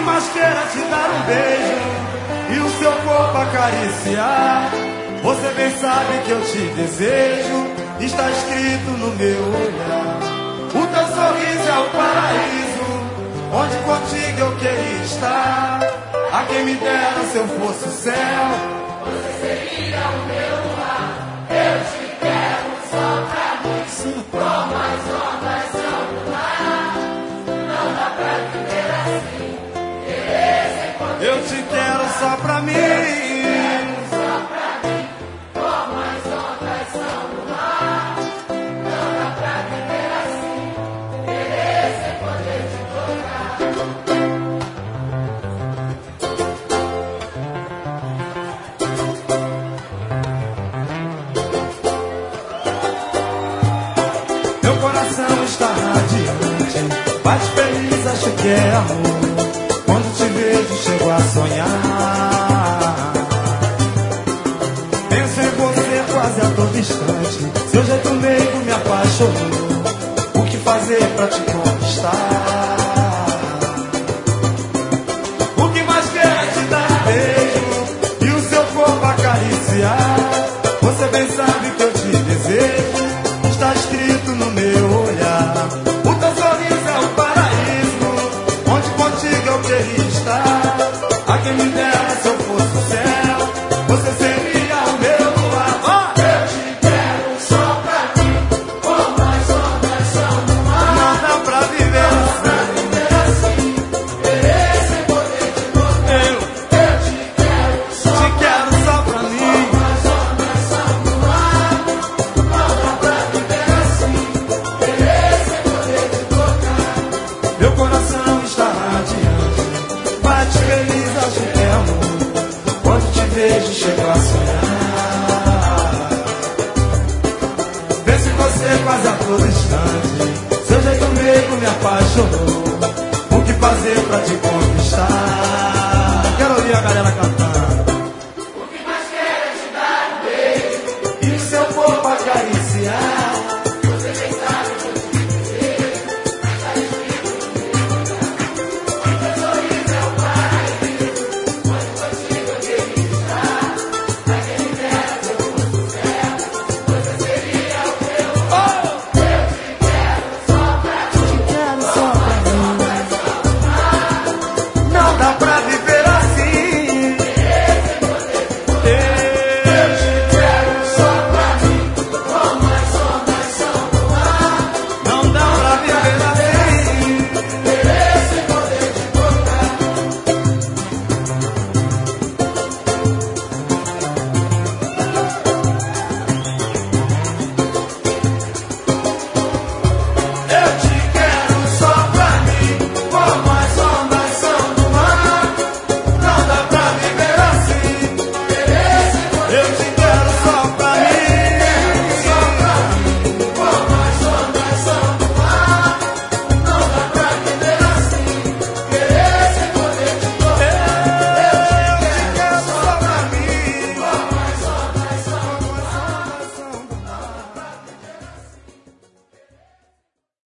mais queira te dar um beijo e o seu corpo acariciar. Você bem sabe que eu te desejo, está escrito no meu olhar. O teu sorriso é o paraíso, onde contigo eu queria estar. A quem me dera se eu fosse o céu, você seria o meu luar. Eu te quero só pra mim, como as ondas são do mar. Não dá pra viver assim, querer sem poder. eu te quero só pra mim. Só pra mim, como as ondas são do mar. Não dá pra viver assim, querer sem poder te tocar. Meu coração está radiante, bate feliz, acho que é amor. Quando te vejo, chego a sonhar. Penso em você quase a todo instante. Seu jeito meigo me apaixonou. O que fazer pra te conquistar? O que mais quer é te dar um beijo e o seu corpo acariciar. Você bem sabe que eu te desejo, está escrito no meu olhar. O teu sorriso é o paraíso, onde contigo eu queria estar. A quem me dera se eu fosse o céu, você seria o meu luar. Eu te quero só pra mim, como as ondas são do mar. Não dá pra viver Pra viver assim, querer sem poder te tocar. assim. Eu te quero só Eu te quero só pra mim. as ondas são do mar. Não dá pra viver assim, querer sem poder te tocar. Meu coração está radiante, bate feliz, acho que é amor. Quando te vejo, chego a sonhar. Penso em você quase a todo instante. Seu jeito meigo me apaixonou. O que fazer pra te conquistar? Quero ouvir a galera cantar.